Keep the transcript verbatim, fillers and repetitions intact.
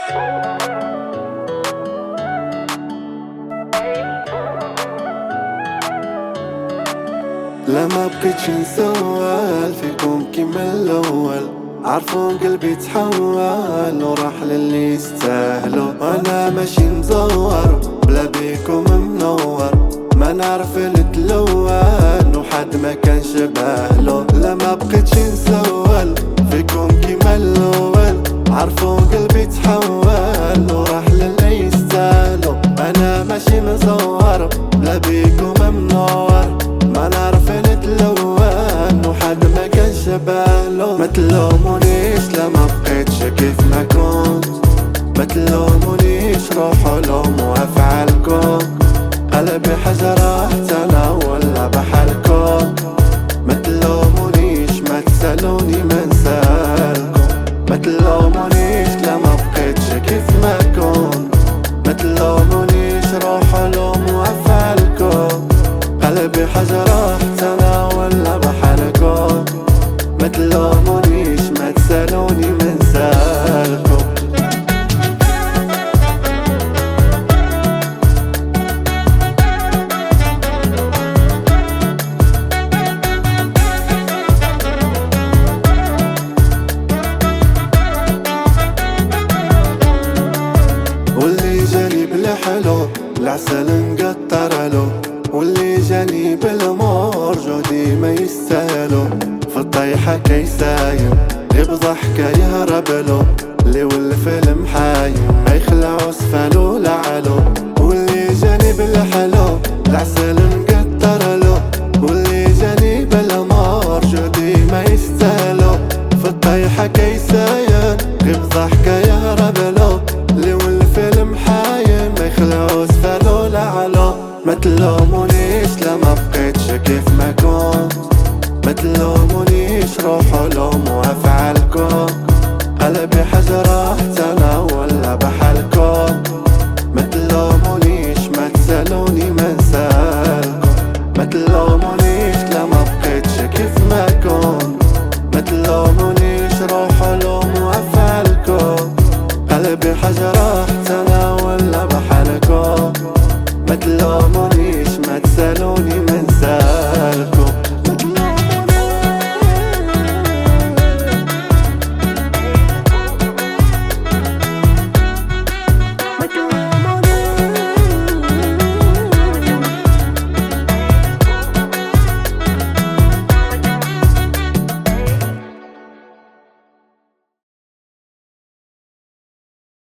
لا ما بقيتش نسول فيكم كيما الاول، عرفوا قلبي تحول وراح للي يستاهلوا. وانا ماشي مزور بلا بيكم منور، ما نعرف نتلون وحد ما كان شبهلو. لا ما بقيتش نسول فيكم كيما الاول، عرفوا قلبي تحول وراح للي يستاهلوا. انا ماشي مزور بلا بيكم منور، ما نعرف نتلون وحد ما كان شبهلو. ما تلومونيش لا ما بقيتش كيف ما كنت، ما تلومونيش روحوا لوموا افعالكم. قلبي حجرة حتى انا ولا بحالكم. ما تلومونيش ما تسالوني ما نسالكم. ما تلومونيش لا ما بقيتش كيف ما كنت، ما تلومونيش روحوا لوموا افعالكم. قلبي حجرة حتى انا ولا بحالكم. ما تلومونيش ما تسالوني ما نسالكم. واللي جاني بالحلو العسل نقطرلو، واللي جاني بالامور جودي ما يستاهلو. في الطيحة كيسايم غير بضحكة يهربلو، اللي والفيلم حايم ما يخلعو سفالو لعلو. واللي جاني بالحلو العسل